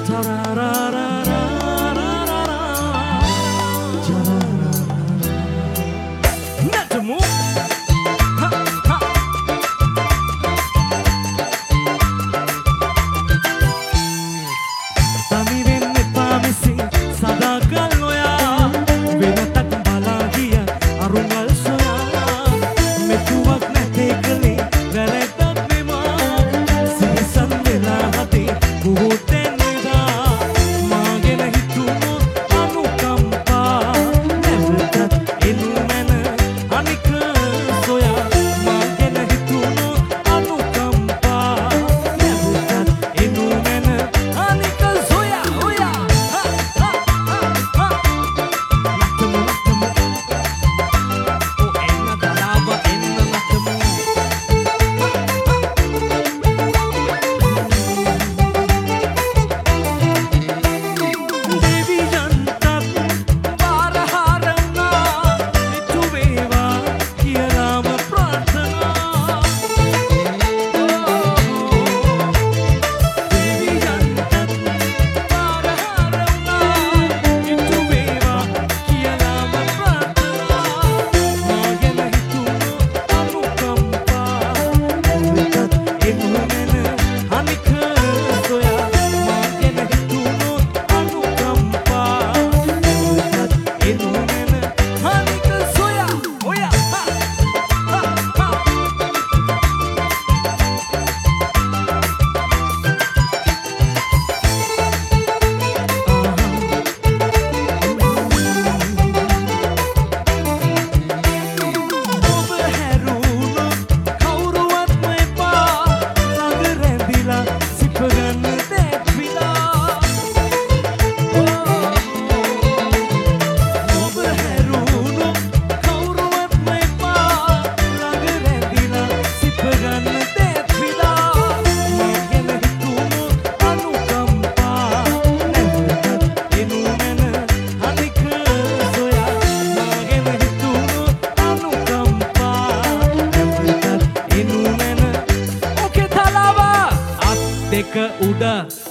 දෙක උඩ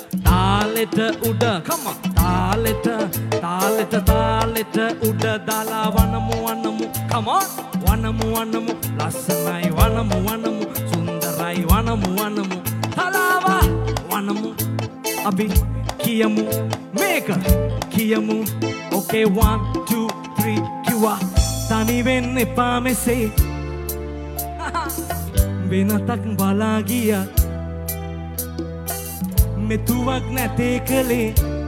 තාලෙට උඩ come on තාලෙට තාලෙට තාලෙට උඩ දාලා වනමු වනමු come on වනමු වනමු ලස්සනයි වනමු වනමු සුන්දරයි වනමු වනමු තලාව වනමු අපි කියමු මේක කියමු okay 1 2 3 කිව්වා තනි වෙන්න එපා මෙසේ වෙනතක් බලා ගියා මෙතුවක් නැතේ කලේ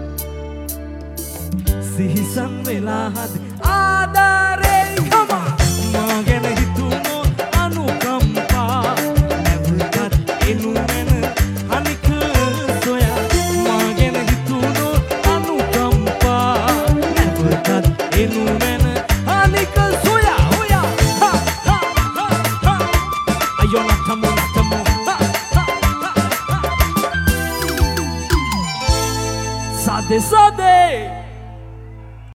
සිහිසම් වෙලා හද ආදරේ come on මා ගැන හිතුනොත් අනුකම්පා නැවතත් එනු මැන අනික සොයා මා ගැන හිතුනොත් අනුකම්පා නැවතත් එනු මැන අනික සොයා ඔයා හා හා හා අයෝ නතමු නතමු Sade, sade!